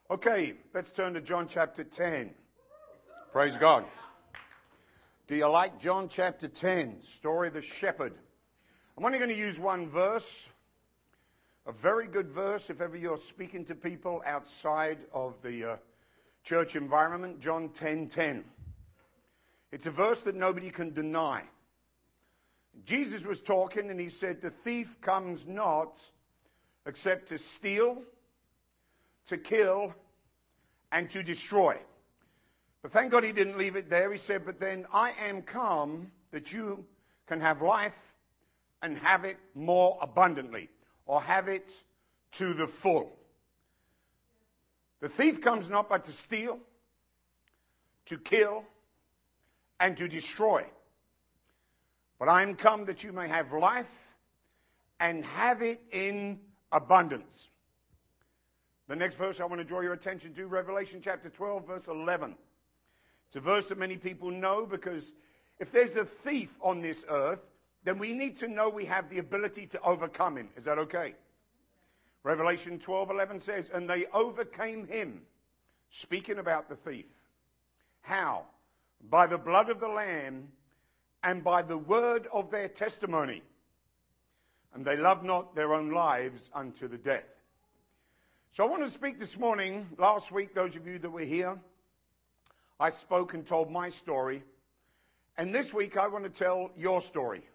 Okay, let's turn to John chapter 10. Praise God. Do you like John chapter 10, story of the shepherd? I'm only going to use one verse, a very good verse if ever you're speaking to people outside of the church environment, John 10:10. It's a verse that nobody can deny. Jesus was talking and he said, "The thief comes not except to steal, to kill, and to destroy." But thank God he didn't leave it there. He said, "But then I am come that you can have life and have it more abundantly," or have it to the full. The thief comes not but to steal, to kill, and to destroy. But I am come that you may have life and have it in abundance. The next verse I want to draw your attention to, Revelation chapter 12, verse 11. It's a verse that many people know because if there's a thief on this earth, then we need to know we have the ability to overcome him. Is that okay? Revelation 12:11 says, "And they overcame him," speaking about the thief. How? By the blood of the Lamb and by the word of their testimony. And they loved not their own lives unto the death. So I want to speak this morning. Last week, those of you that were here, I spoke and told my story. And this week, I want to tell your story.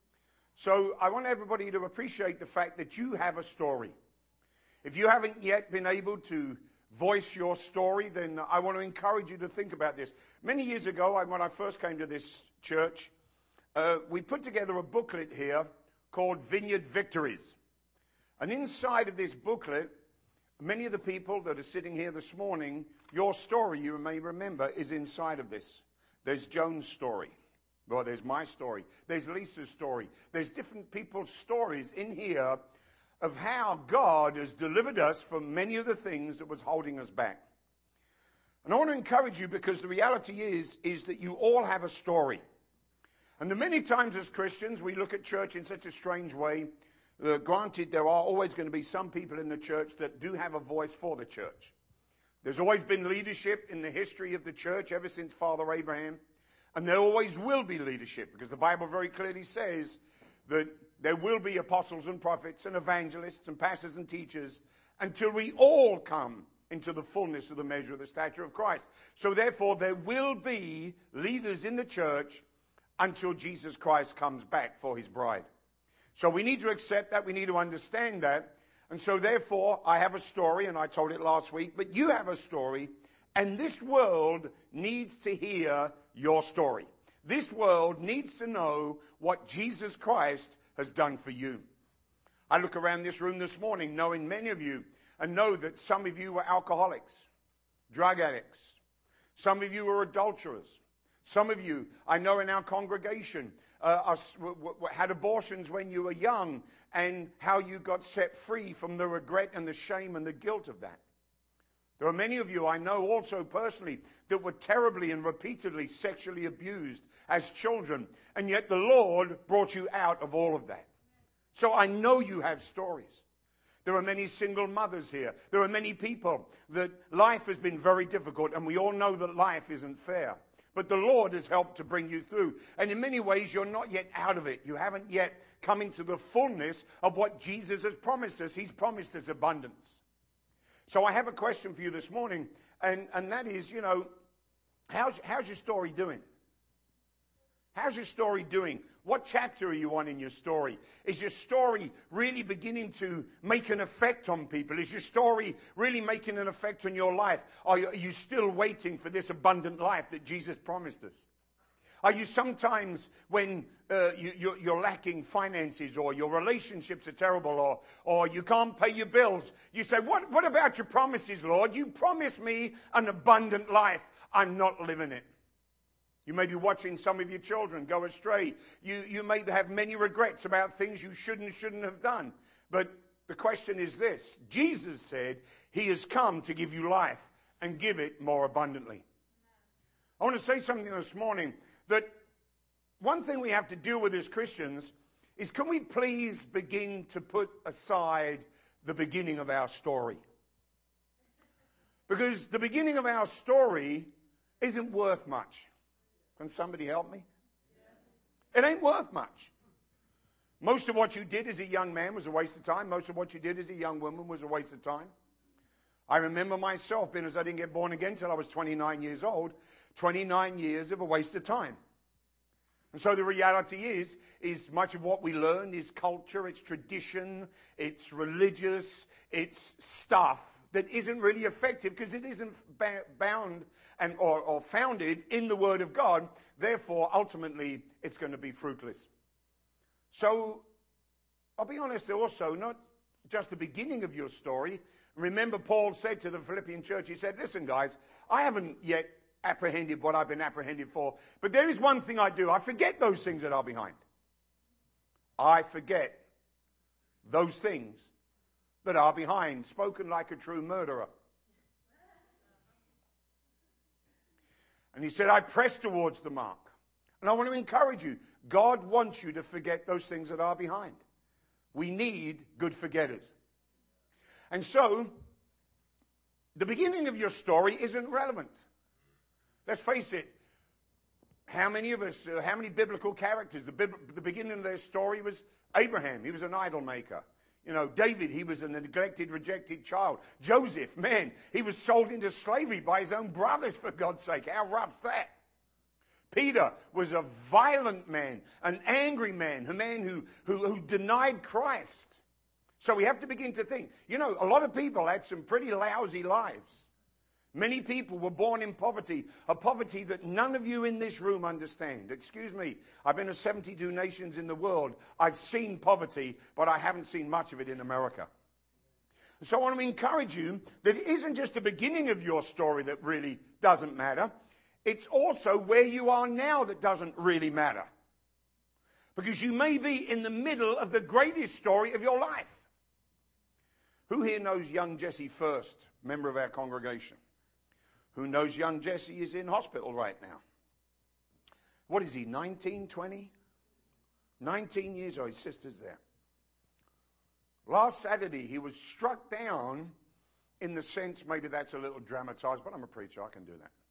So I want everybody to appreciate the fact that you have a story. If you haven't yet been able to voice your story, then I want to encourage you to think about this. Many years ago, when I first came to this church, we put together a booklet here called Vineyard Victories. And inside of this booklet, many of the people that are sitting here this morning, your story, you may remember, is inside of this. There's Joan's story. Well, there's my story. There's Lisa's story. There's different people's stories in here of how God has delivered us from many of the things that was holding us back. And I want to encourage you because the reality is that you all have a story. And many times as Christians, we look at church in such a strange way. Granted, there are always going to be some people in the church that do have a voice for the church. There's always been leadership in the history of the church ever since Father Abraham. And there always will be leadership because the Bible very clearly says that there will be apostles and prophets and evangelists and pastors and teachers until we all come into the fullness of the measure of the stature of Christ. So therefore, there will be leaders in the church until Jesus Christ comes back for his bride. So we need to accept that. We need to understand that. And so therefore, I have a story, and I told it last week, but you have a story, and this world needs to hear your story. This world needs to know what Jesus Christ has done for you. I look around this room this morning, knowing many of you, and know that some of you were alcoholics, drug addicts. Some of you were adulterers. Some of you, I know in our congregation, had abortions when you were young and how you got set free from the regret and the shame and the guilt of that. There are many of you I know also personally that were terribly and repeatedly sexually abused as children, and yet the Lord brought you out of all of that. So I know you have stories. There are many single mothers here. There are many people that life has been very difficult, and we all know that life isn't fair. But the Lord has helped to bring you through. And in many ways, you're not yet out of it. You haven't yet come into the fullness of what Jesus has promised us. He's promised us abundance. So I have a question for you this morning, and that is, how's your story doing? How's your story doing? What chapter are you on in your story? Is your story really beginning to make an effect on people? Is your story really making an effect on your life? Are you still waiting for this abundant life that Jesus promised us? Are you sometimes, when you're lacking finances or your relationships are terrible or you can't pay your bills, you say, what about your promises, Lord? You promised me an abundant life. I'm not living it. You may be watching some of your children go astray. You may have many regrets about things you shouldn't have done. But the question is this. Jesus said he has come to give you life and give it more abundantly. I want to say something this morning that one thing we have to deal with as Christians is, can we please begin to put aside the beginning of our story? Because the beginning of our story isn't worth much. Can somebody help me? It ain't worth much. Most of what you did as a young man was a waste of time. Most of what you did as a young woman was a waste of time. I remember myself, being as I didn't get born again until I was 29 years old, 29 years of a waste of time. And so the reality is much of what we learn is culture, it's tradition, it's religious, it's stuff that isn't really effective because it isn't bound or founded in the Word of God. Therefore, ultimately, it's going to be fruitless. So, I'll be honest also, not just the beginning of your story. Remember, Paul said to the Philippian church, he said, listen, guys, I haven't yet apprehended what I've been apprehended for, but there is one thing I do. I forget those things that are behind. I forget those things that are behind, spoken like a true murderer. And he said, I press towards the mark. And I want to encourage you, God wants you to forget those things that are behind. We need good forgetters. And so, the beginning of your story isn't relevant. Let's face it. How many biblical characters? The beginning of their story was Abraham. He was an idol maker. You know, David, he was a neglected, rejected child. Joseph, man, he was sold into slavery by his own brothers, for God's sake. How rough's that? Peter was a violent man, an angry man, a man who denied Christ. So we have to begin to think. You know, a lot of people had some pretty lousy lives. Many people were born in poverty, a poverty that none of you in this room understand. Excuse me, I've been to 72 nations in the world. I've seen poverty, but I haven't seen much of it in America. So I want to encourage you that it isn't just the beginning of your story that really doesn't matter. It's also where you are now that doesn't really matter. Because you may be in the middle of the greatest story of your life. Who here knows young Jesse First, member of our congregation? Who knows young Jesse is in hospital right now? What is he, 19, 20? 19 years old, his sister's there. Last Saturday, he was struck down in the sense, maybe that's a little dramatized, but I'm a preacher, I can do that.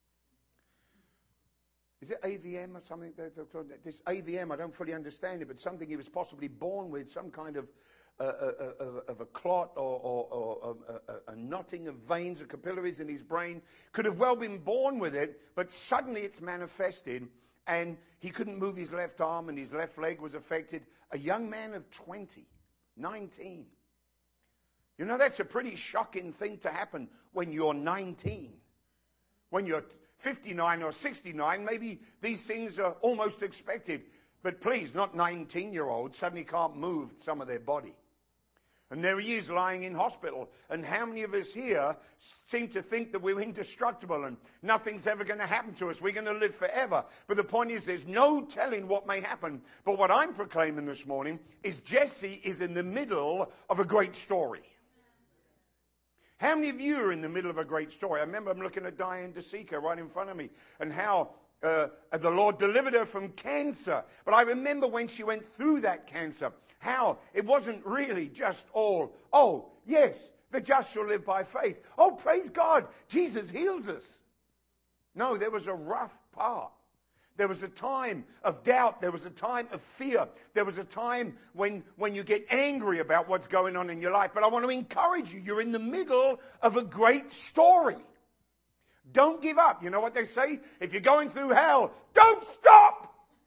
Is it AVM or something? This AVM, I don't fully understand it, but something he was possibly born with, some kind of a clot or a knotting of veins or capillaries in his brain. Could have well been born with it, but suddenly it's manifested, and he couldn't move his left arm, and his left leg was affected. A young man of 20, 19. You know, that's a pretty shocking thing to happen when you're 19. When you're 59 or 69, maybe these things are almost expected. But please, not 19-year-olds suddenly can't move some of their body. And there he is lying in hospital. And how many of us here seem to think that we're indestructible and nothing's ever going to happen to us? We're going to live forever. But the point is, there's no telling what may happen. But what I'm proclaiming this morning is Jesse is in the middle of a great story. How many of you are in the middle of a great story? I remember I'm looking at Diane DeSica right in front of me, and how the Lord delivered her from cancer. But I remember when she went through that cancer, how it wasn't really just all, oh, yes, the just shall live by faith. Oh, praise God, Jesus heals us. No, there was a rough part. There was a time of doubt. There was a time of fear. There was a time when you get angry about what's going on in your life. But I want to encourage you. You're in the middle of a great story. Don't give up. You know what they say? If you're going through hell, don't stop.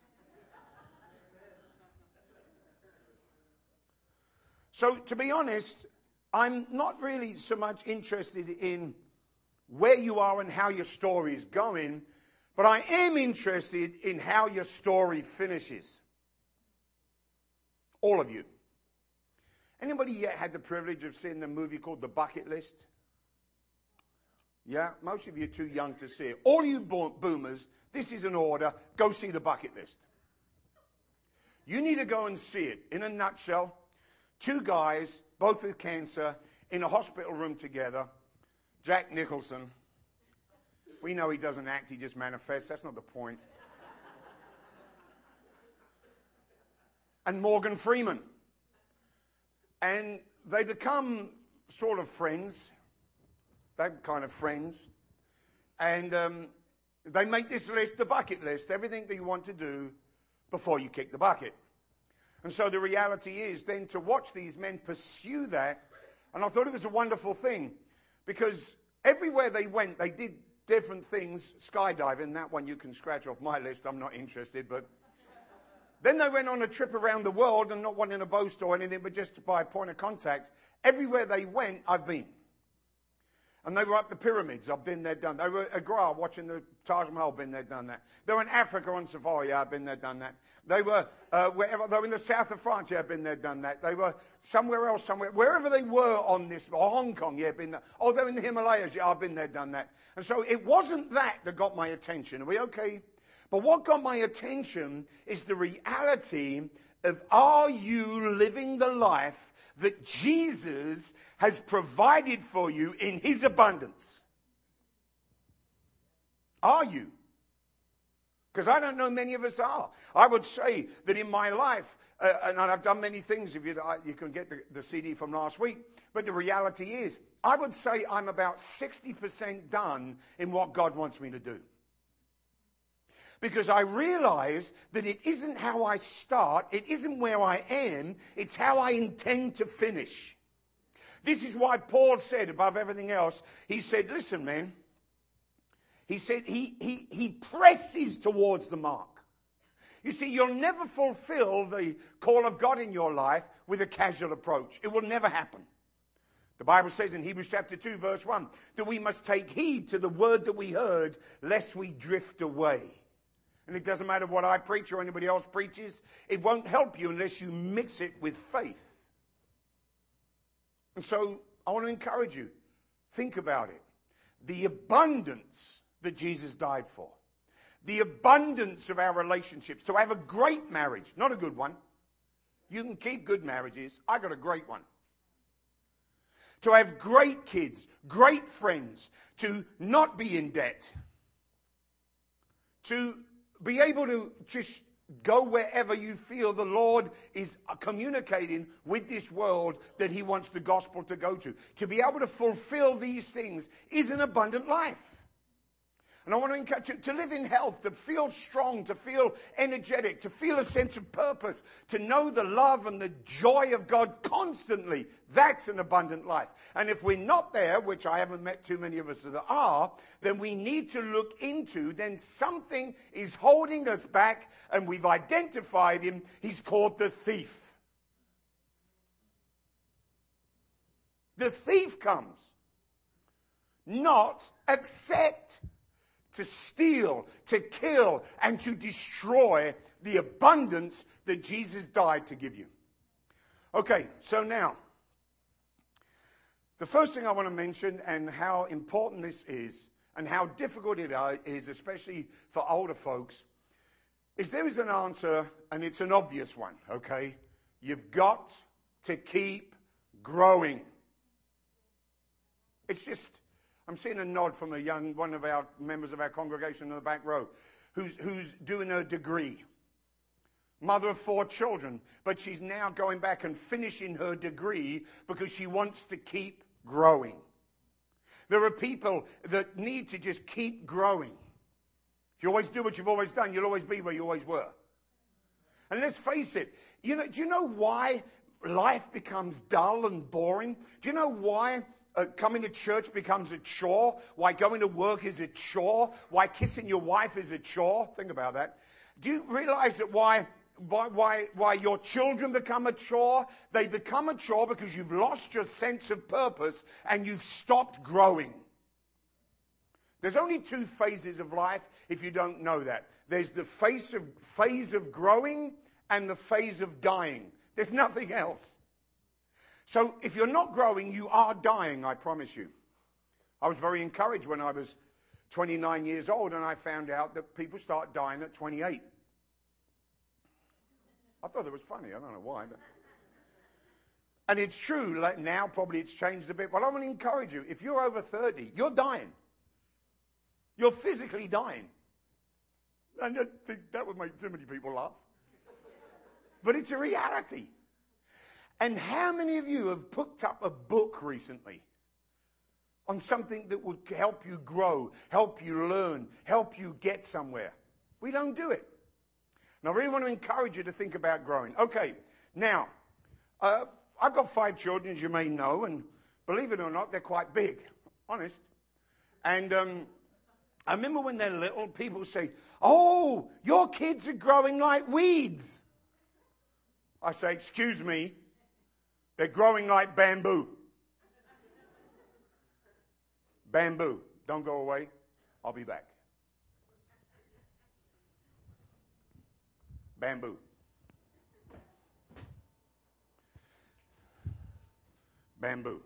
So, to be honest, I'm not really so much interested in where you are and how your story is going, but I am interested in how your story finishes. All of you. Anybody yet had the privilege of seeing the movie called The Bucket List? Yeah, most of you are too young to see it. All you boomers, this is an order. Go see The Bucket List. You need to go and see it. In a nutshell, two guys, both with cancer, in a hospital room together. Jack Nicholson. We know he doesn't act, he just manifests. That's not the point. And Morgan Freeman. And they become sort of friends. that kind of friends. And they make this list, the bucket list, everything that you want to do before you kick the bucket. And so the reality is then to watch these men pursue that. And I thought it was a wonderful thing because everywhere they went, they did different things. Skydiving, that one you can scratch off my list. I'm not interested, but then they went on a trip around the world, and not wanting to boast or anything, but just by point of contact. Everywhere they went, I've been. And they were up the pyramids. I've been there, done that. They were at Agra watching the Taj Mahal. Been there, done that. They were in Africa on safari. I've been there, done that. They were wherever. They were in the south of France. Yeah, I've been there, done that. They were somewhere else, wherever they were on this, or Hong Kong. Yeah, been there. Oh, they're in the Himalayas. Yeah, I've been there, done that. And so it wasn't that got my attention. Are we okay? But what got my attention is the reality of, are you living the life that Jesus has provided for you in his abundance? Are you? Because I don't know many of us are. I would say that in my life, and I've done many things, if you can get the CD from last week, but the reality is, I would say I'm about 60% done in what God wants me to do. Because I realize that it isn't how I start, it isn't where I am, it's how I intend to finish. This is why Paul said, above everything else, he said, listen, man, he said he presses towards the mark. You see, you'll never fulfill the call of God in your life with a casual approach. It will never happen. The Bible says in Hebrews chapter 2, verse 1, that we must take heed to the word that we heard, lest we drift away. And it doesn't matter what I preach or anybody else preaches. It won't help you unless you mix it with faith. And so I want to encourage you. Think about it. The abundance that Jesus died for. The abundance of our relationships. To have a great marriage. Not a good one. You can keep good marriages. I got a great one. To have great kids. Great friends. To not be in debt. To be able to just go wherever you feel the Lord is communicating with this world that he wants the gospel to go to. To be able to fulfill these things is an abundant life. And I want to encourage you to live in health, to feel strong, to feel energetic, to feel a sense of purpose, to know the love and the joy of God constantly. That's an abundant life. And if we're not there, which I haven't met too many of us that are, then we need to look into, then something is holding us back, and we've identified him. He's called the thief. The thief comes, not except to steal, to kill, and to destroy the abundance that Jesus died to give you. Okay, so now, the first thing I want to mention, and how important this is, and how difficult it is, especially for older folks, is there is an answer, and it's an obvious one, okay? You've got to keep growing. It's just, I'm seeing a nod from one of our members of our congregation in the back row, who's doing a degree. Mother of 4 children, but she's now going back and finishing her degree because she wants to keep growing. There are people that need to just keep growing. If you always do what you've always done, you'll always be where you always were. And let's face it, do you know why life becomes dull and boring? Do you know why coming to church becomes a chore? Why going to work is a chore? Why kissing your wife is a chore? Think about that. Do you realize that why your children become a chore? They become a chore because you've lost your sense of purpose and you've stopped growing. There's only 2 phases of life if you don't know that. There's the phase of growing and the phase of dying. There's nothing else. So if you're not growing, you are dying, I promise you. I was very encouraged when I was 29 years old and I found out that people start dying at 28. I thought it was funny. I don't know why. And it's true. Like now, probably it's changed a bit. But I want to encourage you. If you're over 30, you're dying. You're physically dying. And I think that would make too many people laugh. But it's a reality. And how many of you have picked up a book recently on something that would help you grow, help you learn, help you get somewhere. We don't do it. And I really want to encourage you to think about growing. Okay, now, I've got 5 children, as you may know, and believe it or not, they're quite big, honest. And I remember when they're little, people say, "Oh, your kids are growing like weeds." I say, "Excuse me, they're growing like bamboo." Bamboo. Don't go away. I'll be back. Bamboo. Bamboo.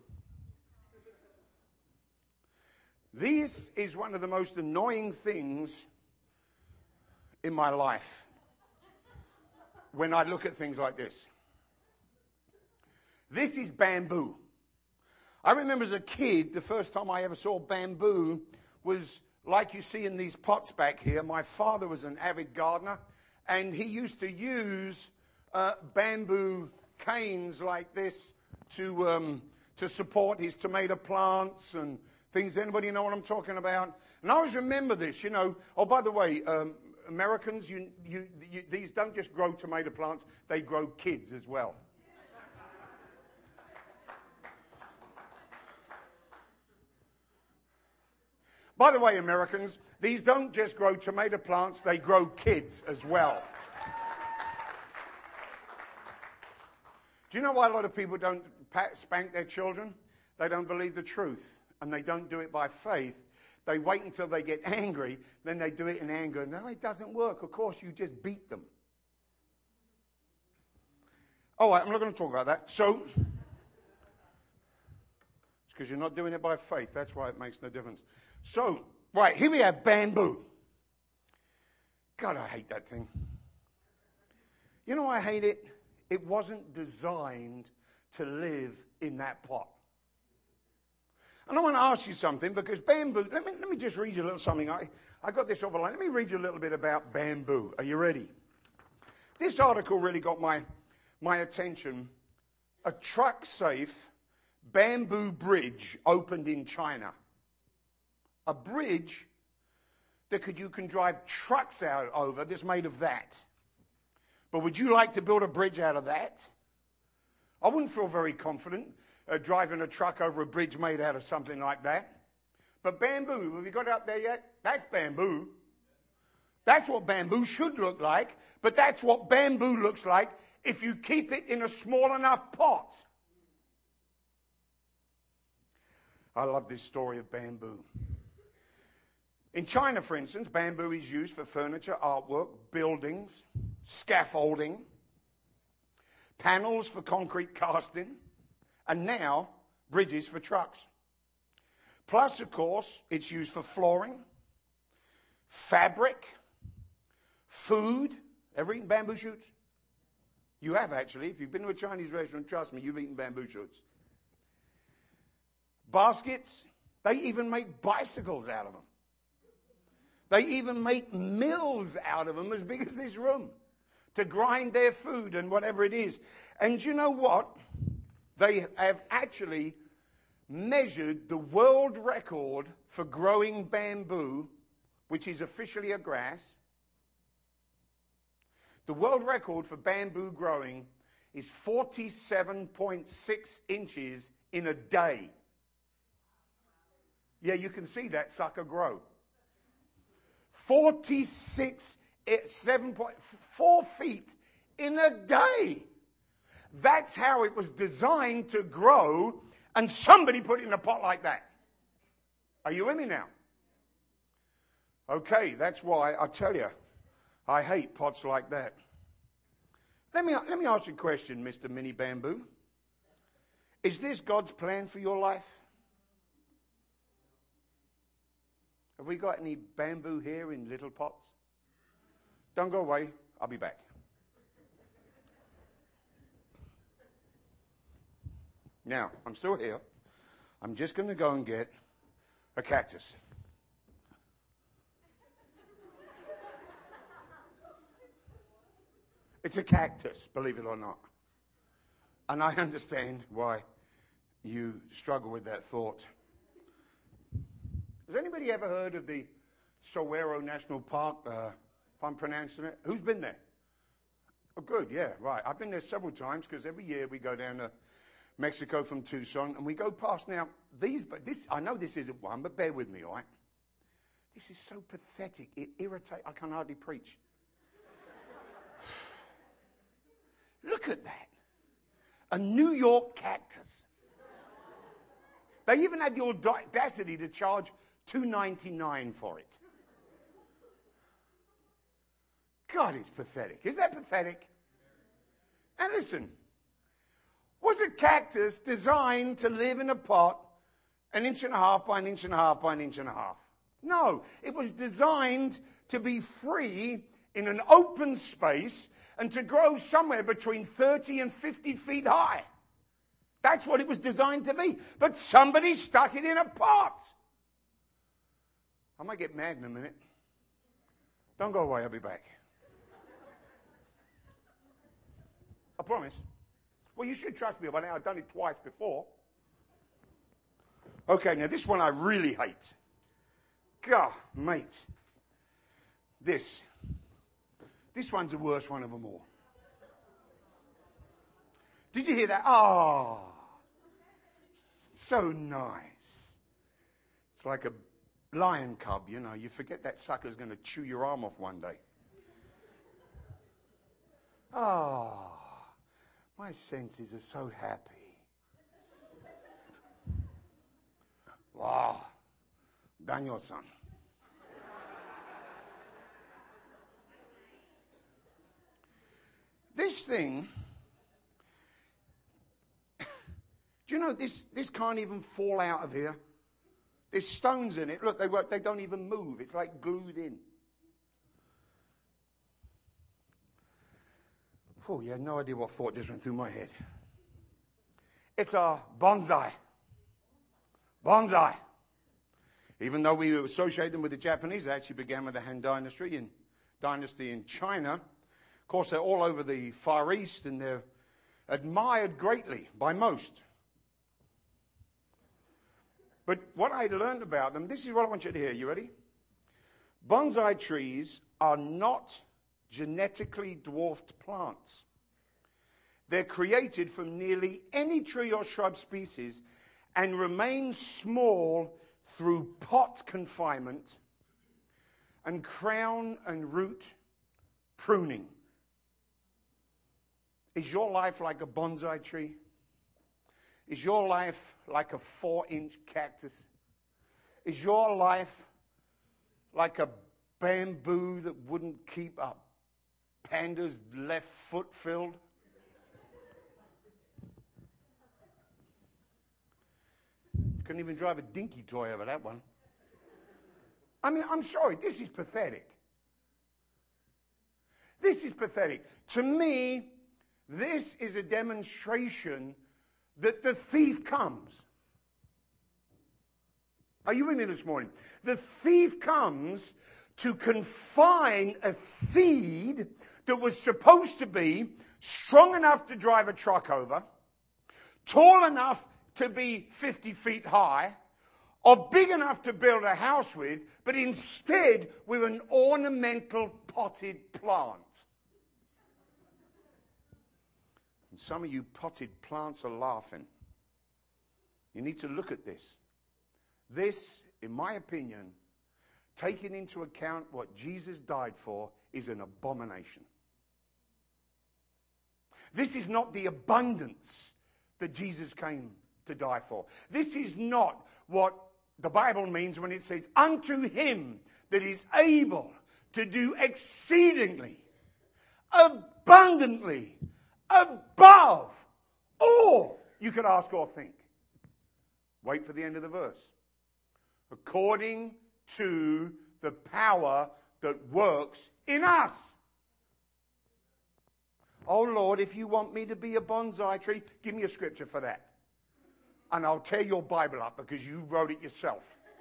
This is one of the most annoying things in my life when I look at things like this. This is bamboo. I remember as a kid, the first time I ever saw bamboo was like you see in these pots back here. My father was an avid gardener, and he used to use bamboo canes like this to support his tomato plants and things. Anybody know what I'm talking about? And I always remember this, you know. Oh, by the way, Americans, these don't just grow tomato plants, they grow kids as well. By the way, Americans, these don't just grow tomato plants, they grow kids as well. Do you know why a lot of people don't spank their children? They don't believe the truth, and they don't do it by faith. They wait until they get angry, then they do it in anger. No, it doesn't work. Of course, you just beat them. Oh, I'm not going to talk about that. So, it's because you're not doing it by faith. That's why it makes no difference. So, right, here we have bamboo. God, I hate that thing. You know why I hate it? It wasn't designed to live in that pot. And I want to ask you something, because bamboo, let me just read you a little something. I got this overline. Let me read you a little bit about bamboo. Are you ready? This article really got my attention. A truck-safe bamboo bridge opened in China. A bridge that you can drive trucks out over that's made of that. But would you like to build a bridge out of that? I wouldn't feel very confident driving a truck over a bridge made out of something like that. But bamboo, have you got it up there yet? That's bamboo. That's what bamboo should look like, but that's what bamboo looks like if you keep it in a small enough pot. I love this story of bamboo. In China, for instance, bamboo is used for furniture, artwork, buildings, scaffolding, panels for concrete casting, and now bridges for trucks. Plus, of course, it's used for flooring, fabric, food. Ever eaten bamboo shoots? You have, actually. If you've been to a Chinese restaurant, trust me, you've eaten bamboo shoots. Baskets. They even make bicycles out of them. They even make mills out of them as big as this room to grind their food and whatever it is. And you know what? They have actually measured the world record for growing bamboo, which is officially a grass. The world record for bamboo growing is 47.6 inches in a day. Yeah, you can see that sucker grow. 7.4 feet in a day. That's how it was designed to grow, and somebody put it in a pot like that. Are you with me now? Okay, that's why I tell you, I hate pots like that. Let me ask you a question, Mr. Mini Bamboo. Is this God's plan for your life? Have we got any bamboo here in little pots? Don't go away. I'll be back. Now, I'm still here. I'm just going to go and get a cactus. It's a cactus, believe it or not. And I understand why you struggle with that thought. Has anybody ever heard of the Sowero National Park, if I'm pronouncing it? Who's been there? Oh, good, yeah, right. I've been there several times because every year we go down to Mexico from Tucson and we go past now I know this isn't one, but bear with me, all right? This is so pathetic. It irritates. I can hardly preach. Look at that. A New York cactus. They even had the audacity to charge $2.99 for it. God, it's pathetic. Is that pathetic? And listen, was a cactus designed to live in a pot 1.5 inches by 1.5 inches by 1.5 inches? No, it was designed to be free in an open space and to grow somewhere between 30 and 50 feet high. That's what it was designed to be. But somebody stuck it in a pot. I might get mad in a minute. Don't go away, I'll be back. I promise. Well, you should trust me by now. I've done it twice before. Okay, now this one I really hate. God, mate. This one's the worst one of them all. Did you hear that? Oh, so nice. It's like a lion cub, you know. You forget that sucker's going to chew your arm off one day. Oh, my senses are so happy. Wow, Daniel-san. This thing, do you know this can't even fall out of here? There's stones in it. Look, they don't even move. It's like glued in. Oh, you had no idea what thought just went through my head. It's a bonsai. Bonsai. Even though we associate them with the Japanese, they actually began with the Han Dynasty in China. Of course, they're all over the Far East and they're admired greatly by most. But what I learned about them, this is what I want you to hear. You ready? Bonsai trees are not genetically dwarfed plants. They're created from nearly any tree or shrub species and remain small through pot confinement and crown and root pruning. Is your life like a bonsai tree? Is your life like a 4-inch cactus? Is your life like a bamboo that wouldn't keep a panda's left foot filled? Couldn't even drive a dinky toy over that one. I mean, I'm sorry, this is pathetic. This is pathetic. To me, this is a demonstration that the thief comes. Are you with me this morning? The thief comes to confine a seed that was supposed to be strong enough to drive a truck over, tall enough to be 50 feet high, or big enough to build a house with, but instead with an ornamental potted plant. And some of you potted plants are laughing. You need to look at this. This, in my opinion, taking into account what Jesus died for, is an abomination. This is not the abundance that Jesus came to die for. This is not what the Bible means when it says, unto him that is able to do exceedingly, abundantly, above all you could ask or think. Wait for the end of the verse. According to the power that works in us. Oh Lord, if you want me to be a bonsai tree, give me a scripture for that. And I'll tear your Bible up because you wrote it yourself.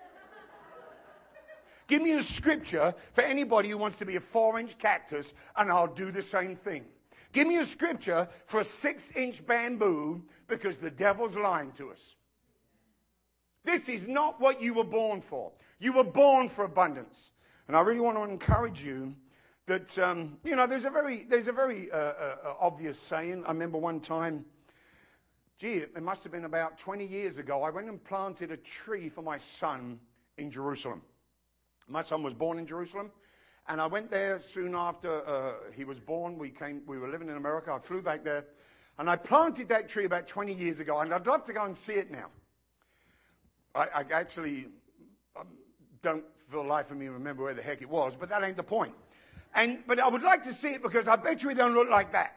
Give me a scripture for anybody who wants to be a 4-inch cactus, and I'll do the same thing. Give me a scripture for a 6-inch bamboo, because the devil's lying to us. This is not what you were born for. You were born for abundance. And I really want to encourage you that, there's a very obvious saying. I remember one time, it must have been about 20 years ago, I went and planted a tree for my son in Jerusalem. My son was born in Jerusalem, and I went there soon after he was born. We were living in America. I flew back there, and I planted that tree about 20 years ago, and I'd love to go and see it now. I actually don't, for the life of me, remember where the heck it was, but that ain't the point. But I would like to see it because I bet you it don't look like that.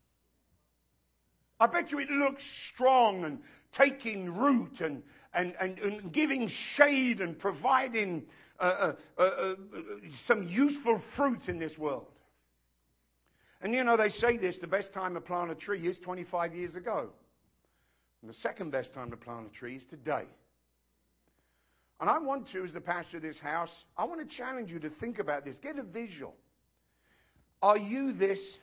I bet you it looks strong and taking root and giving shade and providing some useful fruit in this world. And they say this, the best time to plant a tree is 25 years ago. And the second best time to plant a tree is today. And I want to, as the pastor of this house, I want to challenge you to think about this. Get a visual. Are you this?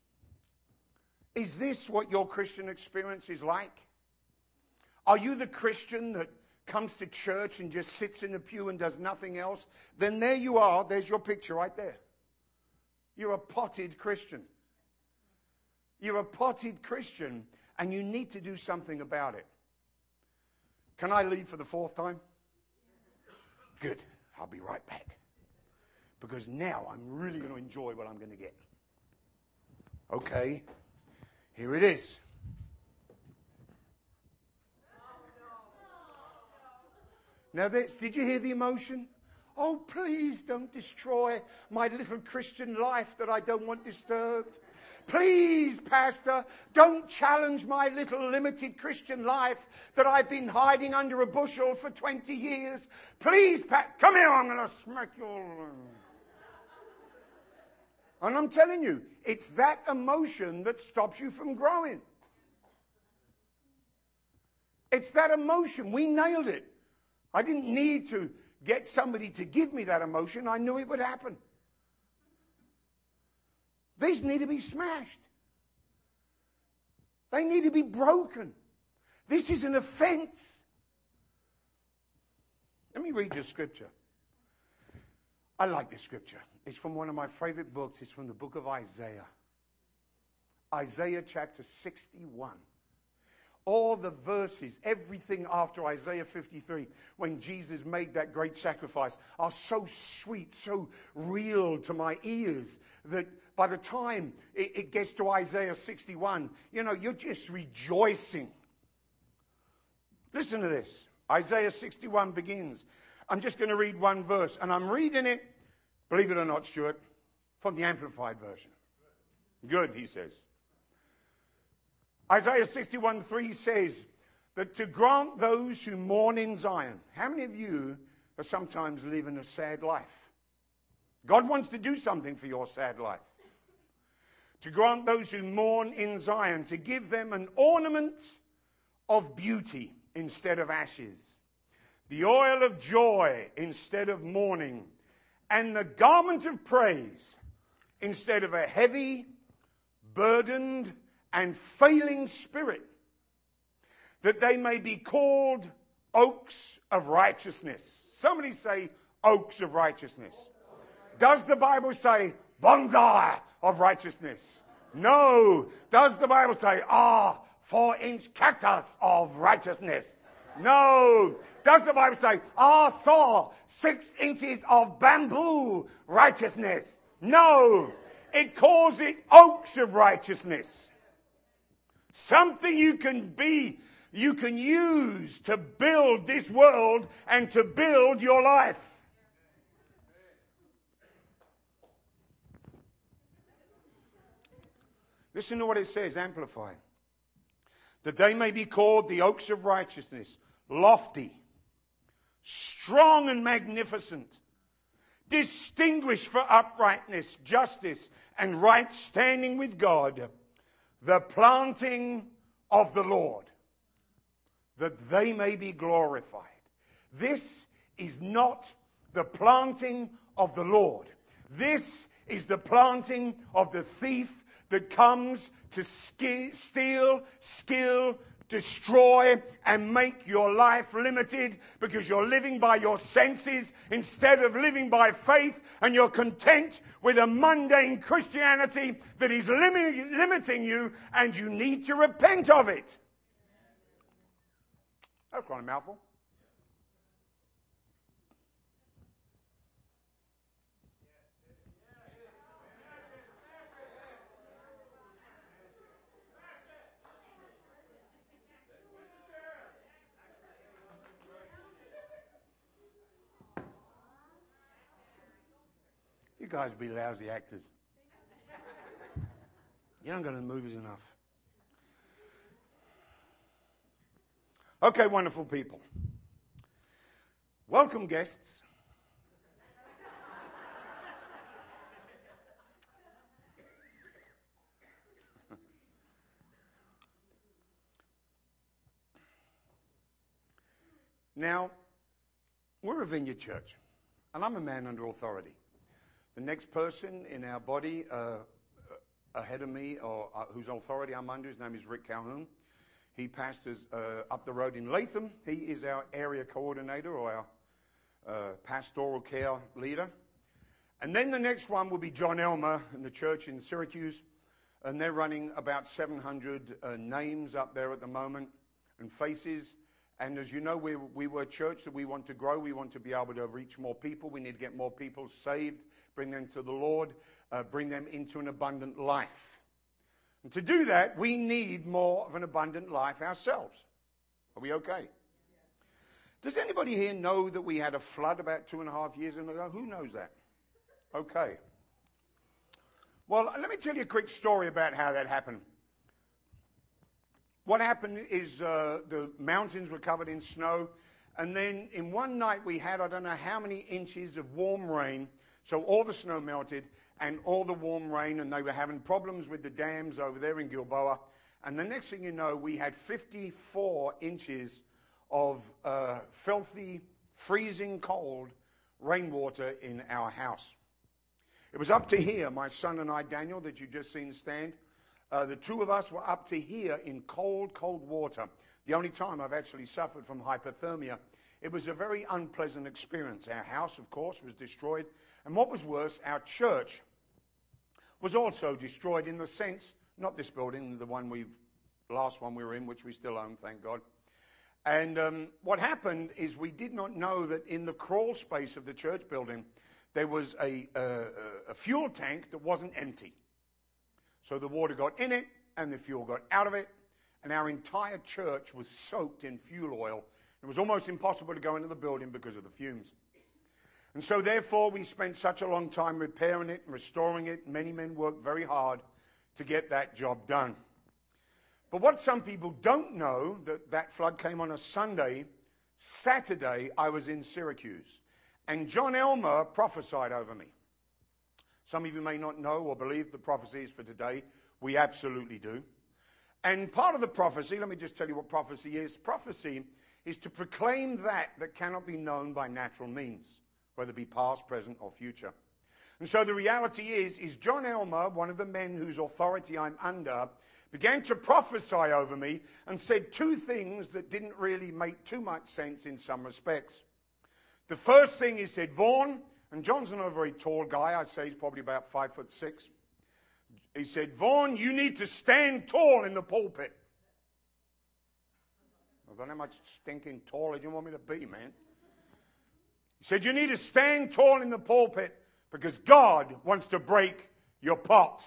Is this what your Christian experience is like? Are you the Christian that comes to church and just sits in the pew and does nothing else? Then there you are. There's your picture right there. You're a potted Christian. You're a potted Christian, and you need to do something about it. Can I leave for the fourth time? Good. I'll be right back. Because now I'm really going to enjoy what I'm going to get. Okay. Here it is. Now, did you hear the emotion? Oh, please don't destroy my little Christian life that I don't want disturbed. Please, Pastor, don't challenge my little limited Christian life that I've been hiding under a bushel for 20 years. Please, come here, I'm going to smack you all. And I'm telling you, it's that emotion that stops you from growing. It's that emotion. We nailed it. I didn't need to get somebody to give me that emotion. I knew it would happen. These need to be smashed. They need to be broken. This is an offense. Let me read you scripture. I like this scripture. It's from one of my favorite books. It's from the book of Isaiah. Isaiah chapter 61. All the verses, everything after Isaiah 53, when Jesus made that great sacrifice, are so sweet, so real to my ears, that by the time it gets to Isaiah 61, you're just rejoicing. Listen to this. Isaiah 61 begins. I'm just going to read one verse, and I'm reading it, believe it or not, Stuart, from the Amplified Version. Good, he says. Isaiah 61:3 says that to grant those who mourn in Zion. How many of you are sometimes living a sad life? God wants to do something for your sad life. To grant those who mourn in Zion, to give them an ornament of beauty instead of ashes, the oil of joy instead of mourning, and the garment of praise instead of a heavy, burdened, and failing spirit, that they may be called oaks of righteousness. Somebody say oaks of righteousness. Does the Bible say bonsai of righteousness? No. Does the Bible say 4-inch cactus of righteousness? No. Does the Bible say saw 6 inches of bamboo righteousness? No. It calls it oaks of righteousness. Something you can use to build this world and to build your life. Listen to what it says, Amplified. That they may be called the oaks of righteousness, lofty, strong and magnificent, distinguished for uprightness, justice, and right standing with God, the planting of the Lord, that they may be glorified. This is not the planting of the Lord. This is the planting of the thief that comes to steal, kill, destroy and make your life limited because you're living by your senses instead of living by faith, and you're content with a mundane Christianity that is limiting you, and you need to repent of it. That's quite a mouthful. You guys be lousy actors. You don't go to the movies enough. Okay, wonderful people. Welcome, guests. Now, we're a vineyard church, and I'm a man under authority. The next person in our body ahead of me, or whose authority I'm under, his name is Rick Calhoun. He pastors up the road in Latham. He is our area coordinator, or our pastoral care leader. And then the next one will be John Elmer in the church in Syracuse. And they're running about 700 names up there at the moment and faces. And as you know, we were a church that we want to grow. We want to be able to reach more people. We need to get more people saved, bring them to the Lord, bring them into an abundant life. And to do that, we need more of an abundant life ourselves. Are we okay? Does anybody here know that we had a flood about 2.5 years ago? Who knows that? Okay. Well, let me tell you a quick story about how that happened. What happened is the mountains were covered in snow, and then in one night we had, I don't know how many inches of warm rain, so all the snow melted and all the warm rain, and they were having problems with the dams over there in Gilboa. And the next thing you know, we had 54 inches of filthy, freezing cold rainwater in our house. It was up to here, my son and I, Daniel, that you just seen stand. The two of us were up to here in cold, cold water. The only time I've actually suffered from hypothermia. It was a very unpleasant experience. Our house, of course, was destroyed. And what was worse, our church was also destroyed in the sense, not this building, the last one we were in, which we still own, thank God. And what happened is we did not know that in the crawl space of the church building, there was a fuel tank that wasn't empty. So the water got in it and the fuel got out of it, and our entire church was soaked in fuel oil. It was almost impossible to go into the building because of the fumes. And so therefore we spent such a long time repairing it and restoring it. Many men worked very hard to get that job done. But what some people don't know, that flood came on a Sunday. Saturday I was in Syracuse, and John Elmer prophesied over me. Some of you may not know or believe the prophecies for today. We absolutely do. And part of the prophecy, let me just tell you what prophecy is. Prophecy is to proclaim that cannot be known by natural means, whether it be past, present, or future. And so the reality is John Elmer, one of the men whose authority I'm under, began to prophesy over me and said two things that didn't really make too much sense in some respects. The first thing he said, Vaughan, and John's not a very tall guy, I'd say he's probably about 5'6". He said, Vaughan, you need to stand tall in the pulpit. I don't know how much stinking taller do you want me to be, man? He said, you need to stand tall in the pulpit because God wants to break your pot.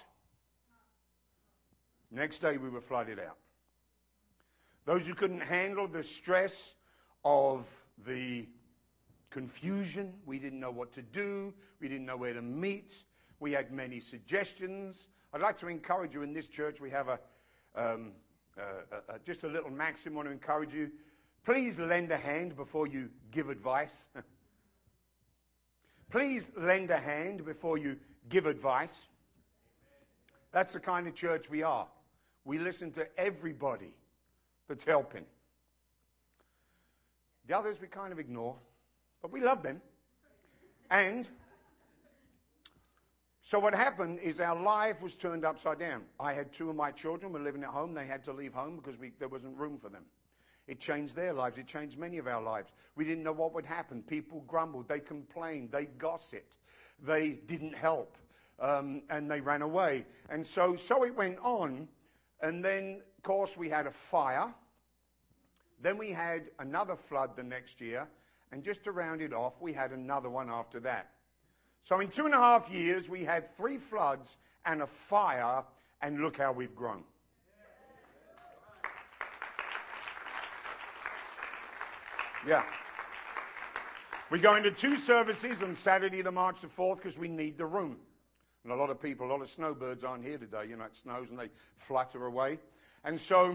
Next day we were flooded out. Those who couldn't handle the stress of the confusion, we didn't know what to do, we didn't know where to meet, we had many suggestions. I'd like to encourage you in this church, we have just a little maxim I want to encourage you. Please lend a hand before you give advice. Please lend a hand before you give advice. That's the kind of church we are. We listen to everybody that's helping. The others we kind of ignore, but we love them. And So what happened is our life was turned upside down. I had two of my children were living at home. They had to leave home because there wasn't room for them. It changed their lives. It changed many of our lives. We didn't know what would happen. People grumbled. They complained. They gossiped. They didn't help. And they ran away. And so it went on. And then, of course, we had a fire. Then we had another flood the next year. And just to round it off, we had another one after that. So in 2.5 years, we had 3 floods and a fire, and look how we've grown. Yeah. We go into 2 services on Saturday to March the 4th because we need the room. And a lot of snowbirds aren't here today. You know, it snows and they flutter away. And so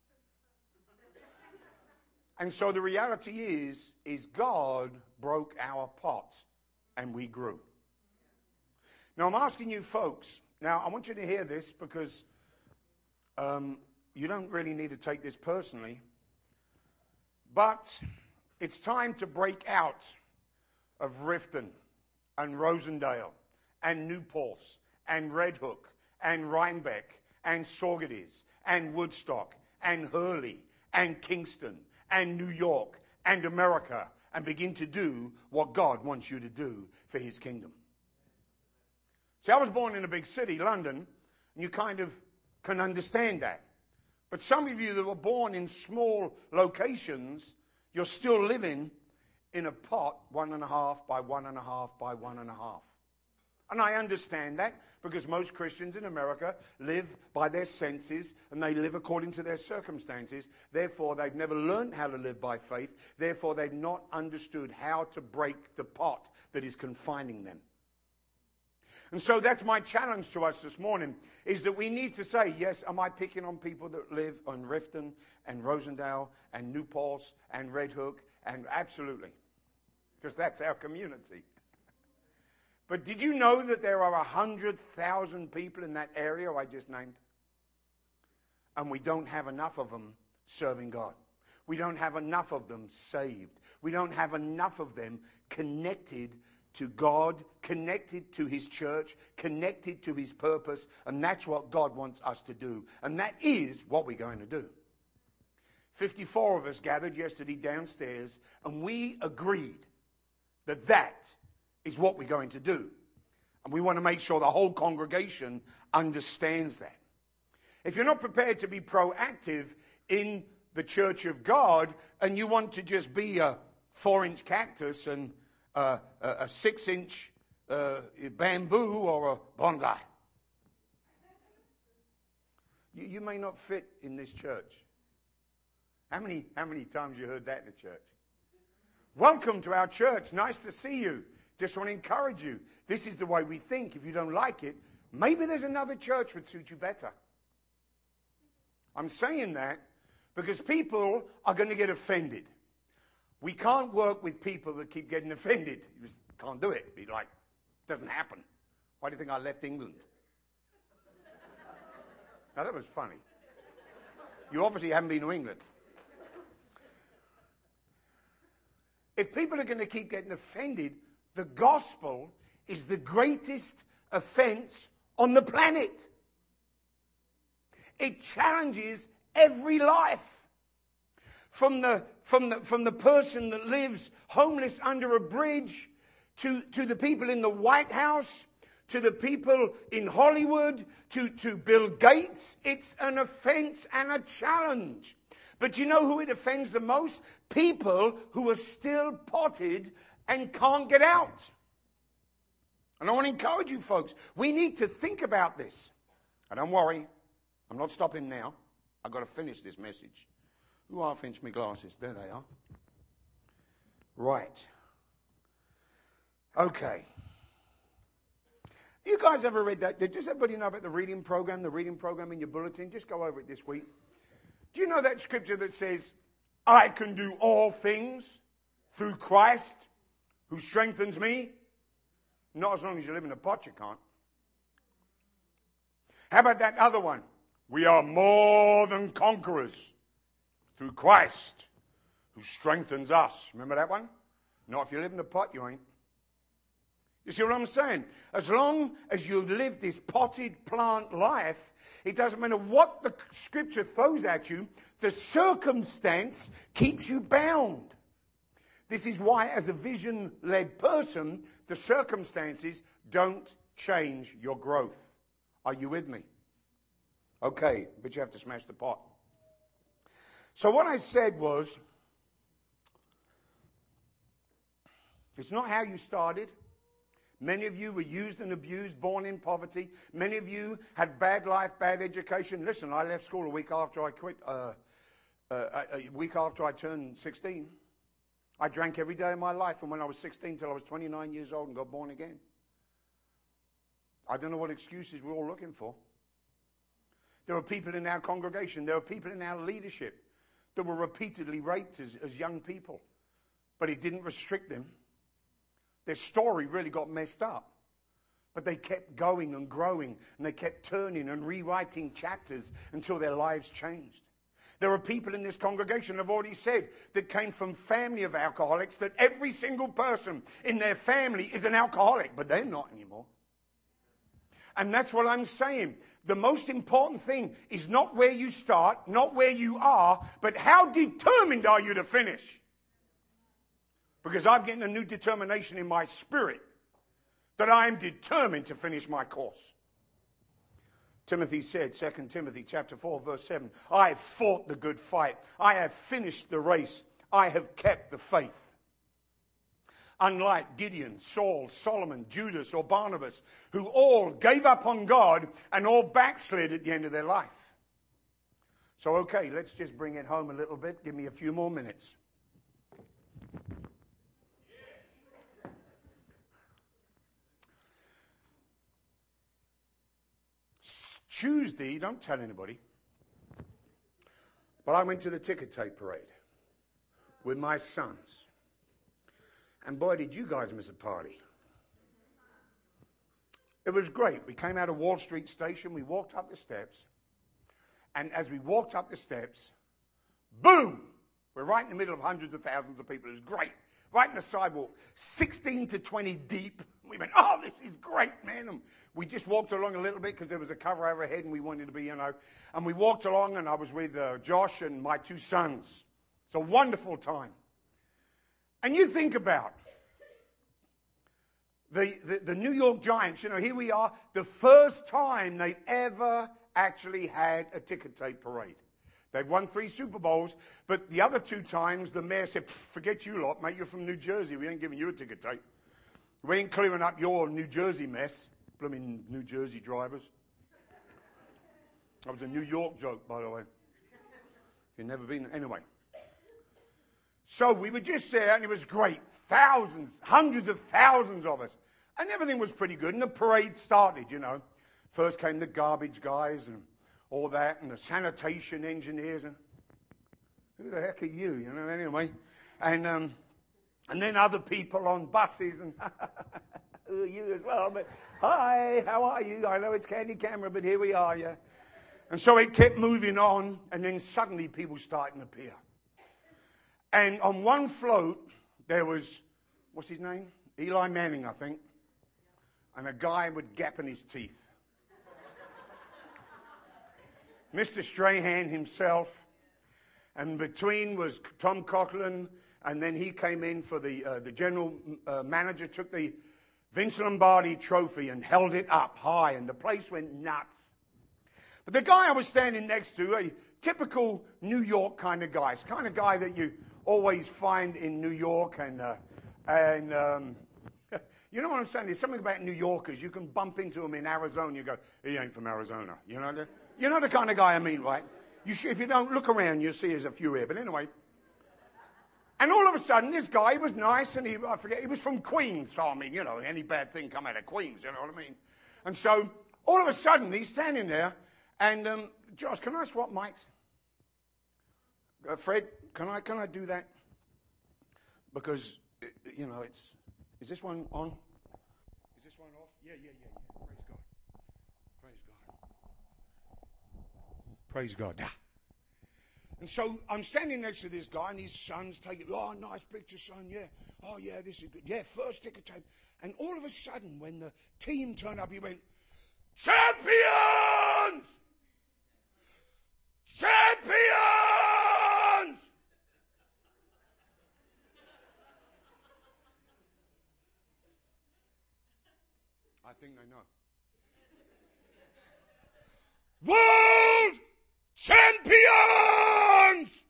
the reality is God broke our pot and we grew. Now, I'm asking you folks, now I want you to hear this because you don't really need to take this personally, but it's time to break out of Rifton and Rosendale and New Paltz and Red Hook and Rhinebeck and Saugerties and Woodstock and Hurley and Kingston and New York and America and begin to do what God wants you to do for his kingdom. See, I was born in a big city, London, and you kind of can understand that. But some of you that were born in small locations, you're still living in a pot 1.5 by 1.5 by 1.5. And I understand that because most Christians in America live by their senses and they live according to their circumstances. Therefore, they've never learned how to live by faith. Therefore, they've not understood how to break the pot that is confining them. And so that's my challenge to us this morning, is that we need to say, yes, am I picking on people that live on Rifton and Rosendale and New Paltz and Red Hook? And absolutely, because that's our community. But did you know that there are 100,000 people in that area I just named? And we don't have enough of them serving God. We don't have enough of them saved. We don't have enough of them connected to God, connected to his church, connected to his purpose, and that's what God wants us to do. And that is what we're going to do. 54 of us gathered yesterday downstairs, and we agreed that that is what we're going to do. And we want to make sure the whole congregation understands that. If you're not prepared to be proactive in the church of God, and you want to just be a 4-inch cactus and a 6-inch bamboo or a bonsai, you may not fit in this church. How many times you heard that in the church? Welcome to our church. Nice to see you. Just want to encourage you. This is the way we think. If you don't like it, maybe there's another church would suit you better. I'm saying that because people are going to get offended. We can't work with people that keep getting offended. You just can't do it. Be like, it doesn't happen. Why do you think I left England? Now that was funny. You obviously haven't been to England. If people are going to keep getting offended, the gospel is the greatest offense on the planet. It challenges every life. From the person that lives homeless under a bridge, to the people in the White House, to the people in Hollywood, to Bill Gates. It's an offense and a challenge. But you know who it offends the most? People who are still potted and can't get out. And I want to encourage you folks, we need to think about this. And don't worry, I'm not stopping now. I've got to finish this message. Who are finished my glasses? There they are. Right. Okay. You guys ever read that? Does everybody know about the reading program in your bulletin? Just go over it this week. Do you know that scripture that says, I can do all things through Christ who strengthens me? Not as long as you live in a pot, you can't. How about that other one? We are more than conquerors through Christ who strengthens us. Remember that one? Not if you live in a pot, you ain't. You see what I'm saying? As long as you live this potted plant life, it doesn't matter what the Scripture throws at you, the circumstance keeps you bound. This is why, as a vision-led person, the circumstances don't change your growth. Are you with me? Okay, but you have to smash the pot. So what I said was, it's not how you started. Many of you were used and abused, born in poverty. Many of you had bad life, bad education. Listen, I left school a week after I quit, a week after I turned 16. I drank every day of my life from when I was 16 till I was 29 years old and got born again. I don't know what excuses we're all looking for. There are people in our congregation, there are people in our leadership that were repeatedly raped as young people, but it didn't restrict them. Their story really got messed up. But they kept going and growing, and they kept turning and rewriting chapters until their lives changed. There are people in this congregation, I've already said, that came from family of alcoholics, that every single person in their family is an alcoholic, but they're not anymore. And that's what I'm saying. The most important thing is not where you start, not where you are, but how determined are you to finish? Because I'm getting a new determination in my spirit that I am determined to finish my course. Timothy said, 2 Timothy chapter 4, verse 7, I have fought the good fight. I have finished the race. I have kept the faith. Unlike Gideon, Saul, Solomon, Judas, or Barnabas, who all gave up on God and all backslid at the end of their life. So, okay, let's just bring it home a little bit. Give me a few more minutes. Tuesday, don't tell anybody, but I went to the ticker tape parade with my sons. And boy, did you guys miss a party. It was great. We came out of Wall Street Station, we walked up the steps, and as we walked up the steps, boom! We're right in the middle of hundreds of thousands of people. It was great. Right in the sidewalk, 16 to 20 deep. We went, oh, this is great, man. And we just walked along a little bit because there was a cover overhead and we wanted to be, And we walked along and I was with Josh and my two sons. It's a wonderful time. And you think about the New York Giants. Here we are, the first time they've ever actually had a ticker tape parade. They've won 3 Super Bowls, but the other 2 times the mayor said, forget you lot, mate, you're from New Jersey. We ain't giving you a ticket tape. We ain't clearing up your New Jersey mess. Blooming New Jersey drivers. That was a New York joke, by the way. You've never been, anyway. So we were just there and it was great. Thousands, hundreds of thousands of us. And everything was pretty good and the parade started, First came the garbage guys and all that, and the sanitation engineers, and who the heck are you, anyway. And then other people on buses, and who are you as well, but hi, how are you? I know it's candy camera, but here we are, yeah. And so it kept moving on, and then suddenly people started to appear. And on one float, there was, what's his name? Eli Manning, I think, and a guy with gap in his teeth. Mr. Strahan himself, and between was Tom Coughlin, and then he came in for the general manager, took the Vince Lombardi trophy and held it up high, and the place went nuts. But the guy I was standing next to, a typical New York kind of guy, it's the kind of guy that you always find in New York, and you know what I'm saying? There's something about New Yorkers. You can bump into them in Arizona. You go, he ain't from Arizona. You know the kind of guy I mean, right? If you don't look around, you'll see there's a few here. But anyway. And all of a sudden, this guy was nice, and he was from Queens. So, any bad thing come out of Queens, you know what I mean? And so, all of a sudden, he's standing there, and, Josh, can I swap mics? Fred, can I do that? Because, is this one on? Is this one off? Yeah. Praise God. Yeah. And so I'm standing next to this guy and his son's taking, oh, nice picture, son, yeah. Oh, yeah, this is good. Yeah, first ticker tape. And all of a sudden, when the team turned up, he went, champions! Champions! I think they know. World champions!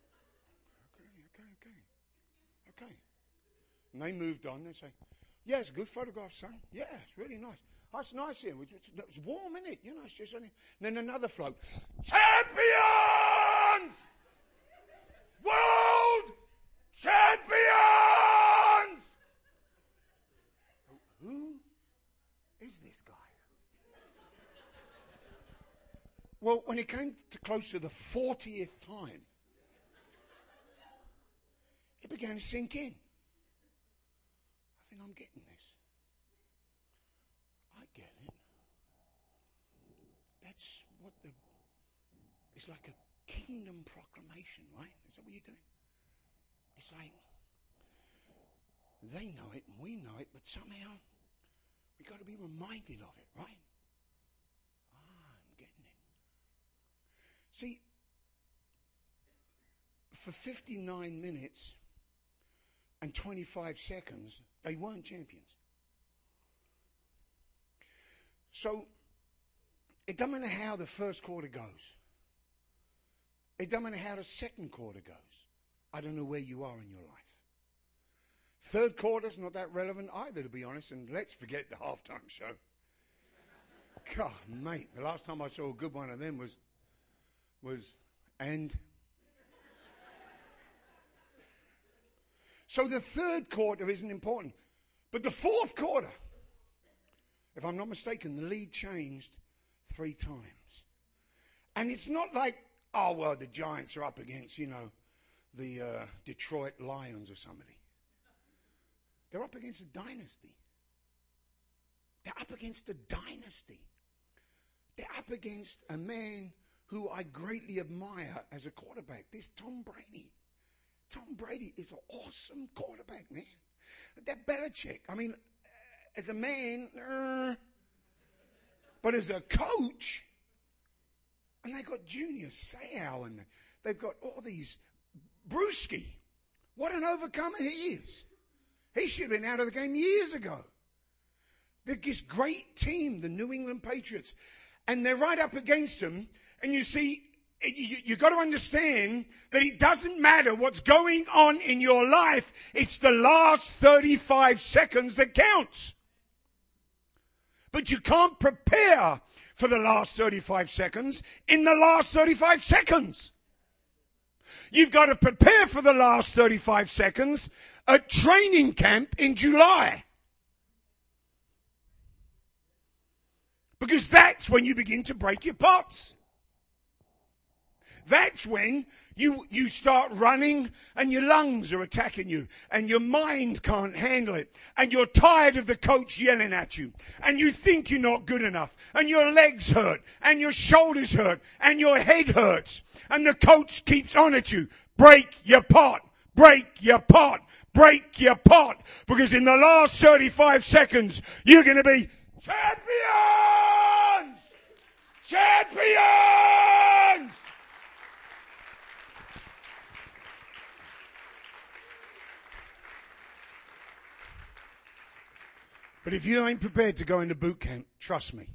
Okay. And they moved on. They say, yeah, it's a good photograph, son. Yeah, it's really nice. That's nice here. It's warm, isn't it? You know, it's just only... And then another float. Champions! World champions! Who is this guy? Well, when it came to close to the 40th time, it began to sink in. I think I'm getting this. I get it. That's what it's like a kingdom proclamation, right? Is that what you're doing? It's like they know it and we know it, but somehow we got to be reminded of it, right? I'm getting it. See, for 59 minutes and 25 seconds, they weren't champions. So, it doesn't matter how the first quarter goes. It doesn't matter how the second quarter goes. I don't know where you are in your life. Third quarter's not that relevant either, to be honest, and let's forget the halftime show. God, mate, the last time I saw a good one of them was So the third quarter isn't important. But the fourth quarter, if I'm not mistaken, the lead changed 3 times. And it's not like, oh, well, the Giants are up against, the Detroit Lions or somebody. They're up against a dynasty. They're up against a dynasty. They're up against a man who I greatly admire as a quarterback. This Tom Brady. Tom Brady is an awesome quarterback, man. That Belichick, I mean, as a man, but as a coach, and they got Junior Seau, and they've got all these, Brewski. What an overcomer he is. He should have been out of the game years ago. They're this great team, the New England Patriots, and they're right up against them, and you see, you've got to understand that it doesn't matter what's going on in your life. It's the last 35 seconds that counts. But you can't prepare for the last 35 seconds in the last 35 seconds. You've got to prepare for the last 35 seconds at training camp in July. Because that's when you begin to break your pots. That's when you start running and your lungs are attacking you and your mind can't handle it and you're tired of the coach yelling at you and you think you're not good enough and your legs hurt and your shoulders hurt and your head hurts and the coach keeps on at you. Break your pot. Break your pot. Break your pot. Because in the last 35 seconds, you're going to be champions! Champions! But if you ain't prepared to go into boot camp, trust me,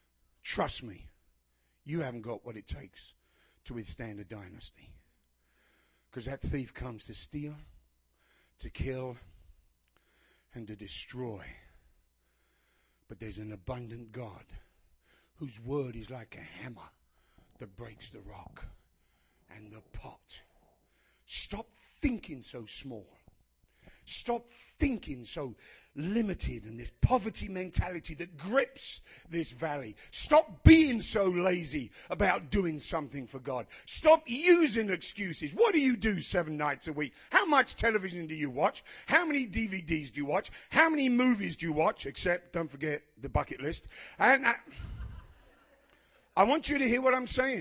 you haven't got what it takes to withstand a dynasty. Because that thief comes to steal, to kill, and to destroy. But there's an abundant God whose word is like a hammer that breaks the rock and the pot. Stop thinking so small. Stop thinking so limited and this poverty mentality that grips this valley. Stop being so lazy about doing something for God. Stop using excuses. What do you do 7 nights a week? How much television do you watch? How many DVDs do you watch? How many movies do you watch? Except, don't forget, the bucket list. And I want you to hear what I'm saying.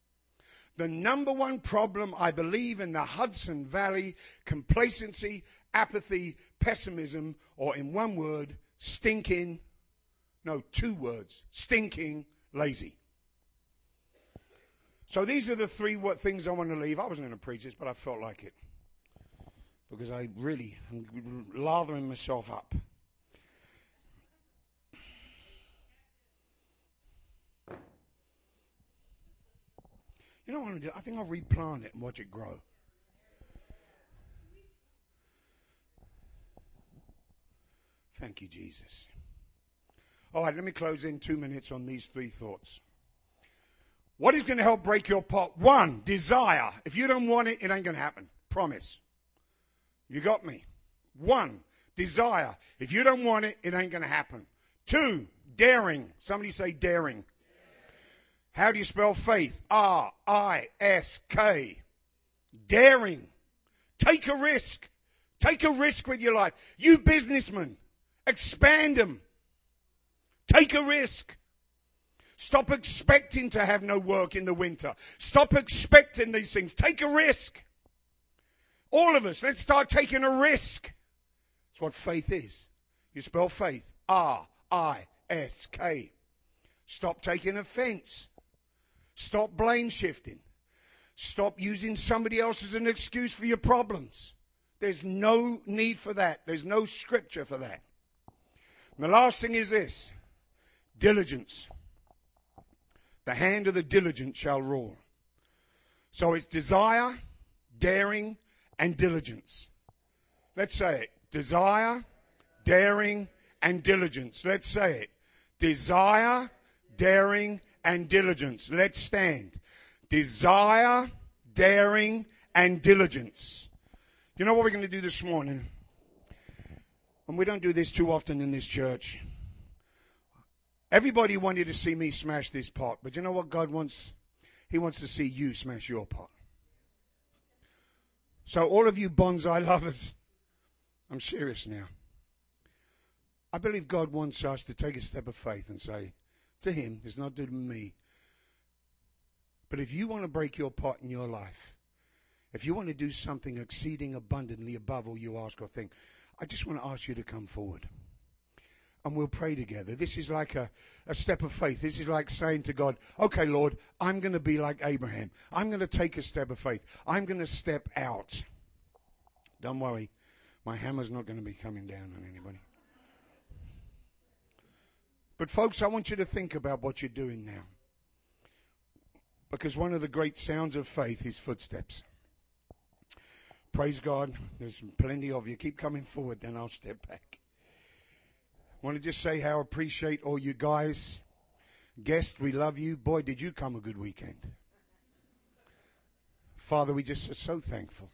The number one problem, I believe, in the Hudson Valley, complacency apathy, pessimism, or in one word, stinking, no, 2 words, stinking lazy. So these are the 3 things I want to leave. I wasn't going to preach this, but I felt like it. Because I really am lathering myself up. You know what I'm going to do? I think I'll replant it and watch it grow. Thank you, Jesus. All right, let me close in 2 minutes on these 3 thoughts. What is going to help break your pot? 1, desire. If you don't want it, it ain't going to happen. Promise. You got me? 1, desire. If you don't want it, it ain't going to happen. 2, daring. Somebody say daring. How do you spell faith? R-I-S-K. Daring. Take a risk. Take a risk with your life. You businessmen, expand them. Take a risk. Stop expecting to have no work in the winter. Stop expecting these things. Take a risk. All of us, let's start taking a risk. That's what faith is. You spell faith. R-I-S-K. Stop taking offense. Stop blame shifting. Stop using somebody else as an excuse for your problems. There's no need for that. There's no scripture for that. And the last thing is this. Diligence. The hand of the diligent shall rule. So it's desire, daring, and diligence. Let's say it. Desire, daring, and diligence. Let's say it. Desire, daring, and diligence. Let's stand. Desire, daring, and diligence. You know what we're going to do this morning? And we don't do this too often in this church. Everybody wanted to see me smash this pot. But you know what God wants? He wants to see you smash your pot. So all of you bonsai lovers, I'm serious now. I believe God wants us to take a step of faith and say to him, it's not due to me. But if you want to break your pot in your life, if you want to do something exceeding abundantly above all you ask or think, I just want to ask you to come forward. And we'll pray together. This is like a step of faith. This is like saying to God, okay, Lord, I'm going to be like Abraham. I'm going to take a step of faith. I'm going to step out. Don't worry. My hammer's not going to be coming down on anybody. But folks, I want you to think about what you're doing now. Because one of the great sounds of faith is footsteps. Praise God. There's plenty of you. Keep coming forward, then I'll step back. I want to just say how I appreciate all you guys. Guests, we love you. Boy, did you come a good weekend. Father, we just are so thankful.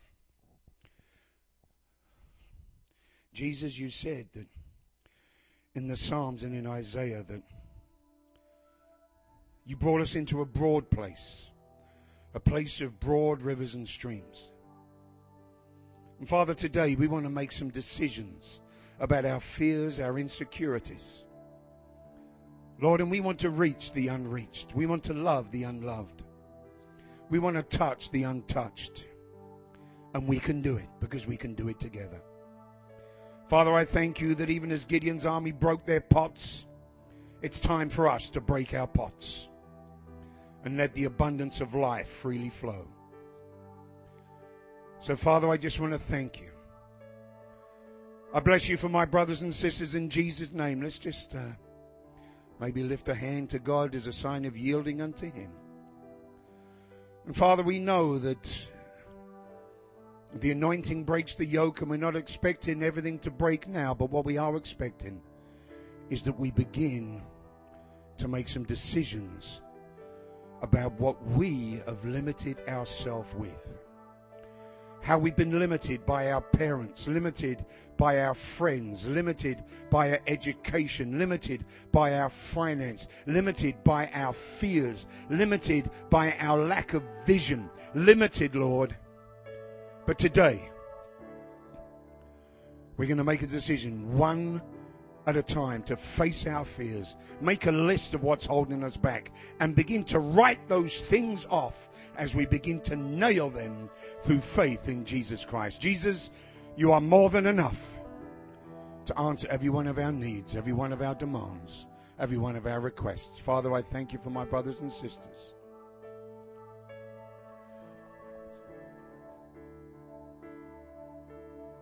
Jesus, you said that in the Psalms and in Isaiah that you brought us into a broad place, a place of broad rivers and streams. And Father, today we want to make some decisions about our fears, our insecurities. Lord, and we want to reach the unreached. We want to love the unloved. We want to touch the untouched. And we can do it because we can do it together. Father, I thank you that even as Gideon's army broke their pots, it's time for us to break our pots and let the abundance of life freely flow. So, Father, I just want to thank you. I bless you for my brothers and sisters in Jesus' name. Let's just maybe lift a hand to God as a sign of yielding unto him. And Father, we know that the anointing breaks the yoke, and we're not expecting everything to break now, but what we are expecting is that we begin to make some decisions about what we have limited ourselves with. How we've been limited by our parents, limited by our friends, limited by our education, limited by our finance, limited by our fears, limited by our lack of vision, limited, Lord. But today, we're going to make a decision one at a time to face our fears, make a list of what's holding us back, and begin to write those things off as we begin to nail them through faith in Jesus Christ. Jesus, You are more than enough to answer every one of our needs, every one of our demands, every one of our requests. Father, I thank you for my brothers and sisters.